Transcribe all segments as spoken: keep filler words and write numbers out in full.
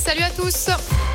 salut à tous.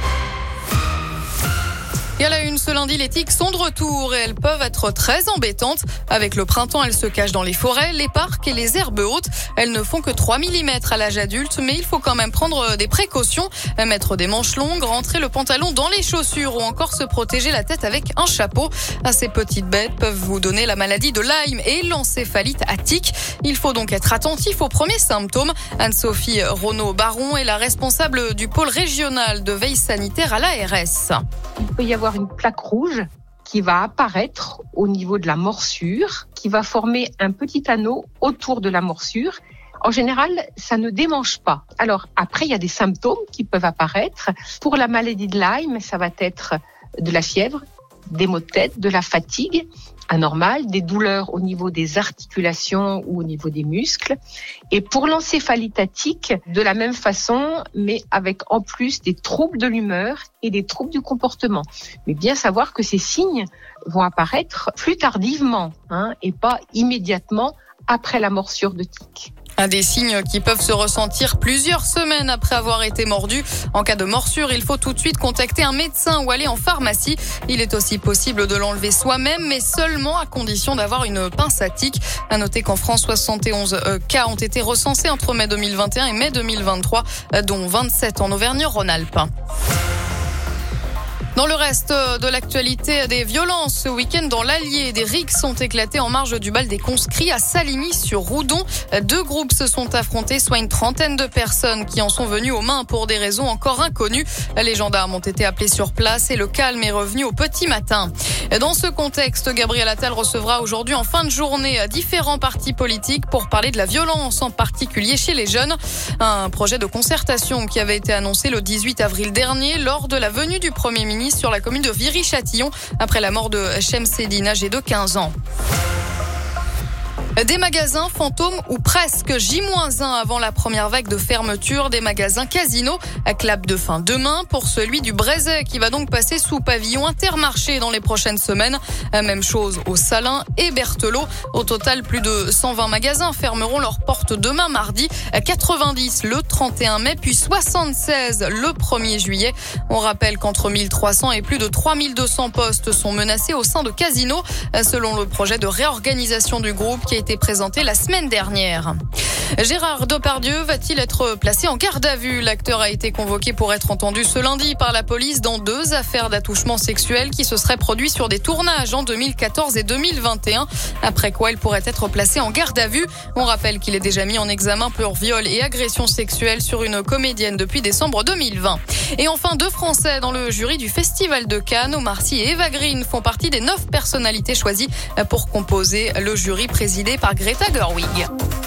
Et à la une, ce lundi, les tiques sont de retour et elles peuvent être très embêtantes. Avec le printemps, elles se cachent dans les forêts, les parcs et les herbes hautes. Elles ne font que trois millimètres à l'âge adulte, mais il faut quand même prendre des précautions. Mettre des manches longues, rentrer le pantalon dans les chaussures ou encore se protéger la tête avec un chapeau. Ces petites bêtes peuvent vous donner la maladie de Lyme et l'encéphalite à tiques. Il faut donc être attentif aux premiers symptômes. Anne-Sophie Renaud-Baron est la responsable du pôle régional de veille sanitaire à l'A R S. Il peut y avoir une plaque rouge qui va apparaître au niveau de la morsure, qui va former un petit anneau autour de la morsure. En général, ça ne démange pas. Alors après, il y a des symptômes qui peuvent apparaître. Pour la maladie de Lyme, ça va être de la fièvre, des maux de tête, de la fatigue anormale, des douleurs au niveau des articulations ou au niveau des muscles. Et pour l'encéphalite à tiques, de la même façon, mais avec en plus des troubles de l'humeur et des troubles du comportement. Mais bien savoir que ces signes vont apparaître plus tardivement, hein, et pas immédiatement après la morsure de tique. Un des signes qui peuvent se ressentir plusieurs semaines après avoir été mordu. En cas de morsure, il faut tout de suite contacter un médecin ou aller en pharmacie. Il est aussi possible de l'enlever soi-même, mais seulement à condition d'avoir une pince à tiques. À noter qu'en France, soixante et onze cas ont été recensés entre mai deux mille vingt et un et mai deux mille vingt-trois, dont vingt-sept en Auvergne-Rhône-Alpes. Dans le reste de l'actualité, des violences ce week-end dans l'Allier. Des rixes ont éclaté en marge du bal des conscrits à Saligny-sur-Roudon. Deux groupes se sont affrontés, soit une trentaine de personnes qui en sont venues aux mains pour des raisons encore inconnues. Les gendarmes ont été appelés sur place et le calme est revenu au petit matin. Dans ce contexte, Gabriel Attal recevra aujourd'hui en fin de journée différents partis politiques pour parler de la violence, en particulier chez les jeunes. Un projet de concertation qui avait été annoncé le dix-huit avril dernier lors de la venue du Premier ministre sur la commune de Viry-Châtillon après la mort de Chemseddine, âgé de quinze ans. Des magasins fantômes ou presque. J un avant la première vague de fermeture des magasins Casino. Clap de fin demain pour celui du Brézet qui va donc passer sous pavillon Intermarché dans les prochaines semaines. Même chose au Salins et Berthelot. Au total, plus de cent vingt magasins fermeront leurs portes demain mardi, quatre-vingt-dix le trente et un mai, puis soixante-seize le premier juillet. On rappelle qu'entre mille trois cents et plus de trois mille deux cents postes sont menacés au sein de Casino, selon le projet de réorganisation du groupe qui a été présenté la semaine dernière. Gérard Depardieu va-t-il être placé en garde à vue? L'acteur a été convoqué pour être entendu ce lundi par la police dans deux affaires d'attouchement sexuel qui se seraient produits sur des tournages en deux mille quatorze et deux mille vingt et un. Après quoi, il pourrait être placé en garde à vue. On rappelle qu'il est déjà mis en examen pour viol et agression sexuelle sur une comédienne depuis décembre deux mille vingt. Et enfin, deux Français dans le jury du Festival de Cannes. Omar Sy et Eva Green font partie des neuf personnalités choisies pour composer le jury présidé par Greta Gerwig.